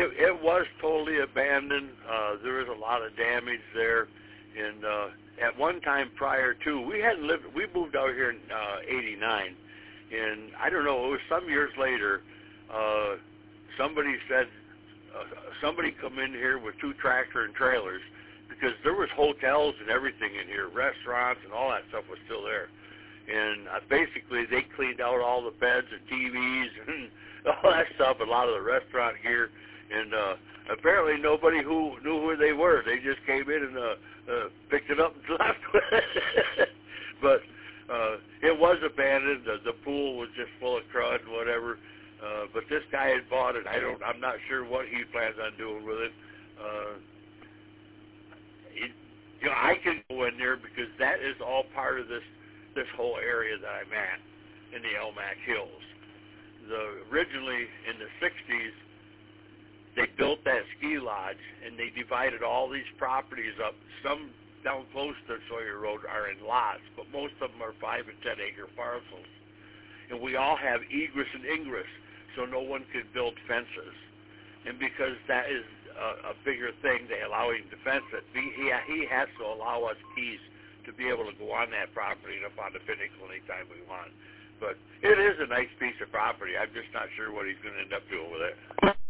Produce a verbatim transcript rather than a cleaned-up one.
it, it was totally abandoned. Uh, there was a lot of damage there, and uh, at one time prior to, we hadn't lived. We moved out here in uh, eighty-nine, and I don't know. It was some years later. Uh, somebody said uh, somebody come in here with two tractor and trailers because there was hotels and everything in here, restaurants and all that stuff was still there. And uh, basically they cleaned out all the beds and T Vs and all that stuff, a lot of the restaurant gear. And uh, apparently nobody who knew who they were. They just came in and uh, uh, picked it up and left with it. But uh, it was abandoned. The, the pool was just full of crud and whatever. Uh, but this guy had bought it. I don't. I'm not sure what he plans on doing with it. Uh, it you know, I can go in there because that is all part of this this whole area that I'm at in the Elmac Hills. The originally in the sixties, they built that ski lodge and they divided all these properties up. Some down close to Sawyer Road are in lots, but most of them are five and ten acre parcels. And we all have egress and ingress, so no one could build fences. And because that is a, a bigger thing, they allow him to fence it. He, he, he has to allow us keys to be able to go on that property and up on the pinnacle anytime we want. But it is a nice piece of property. I'm just not sure what he's going to end up doing with it.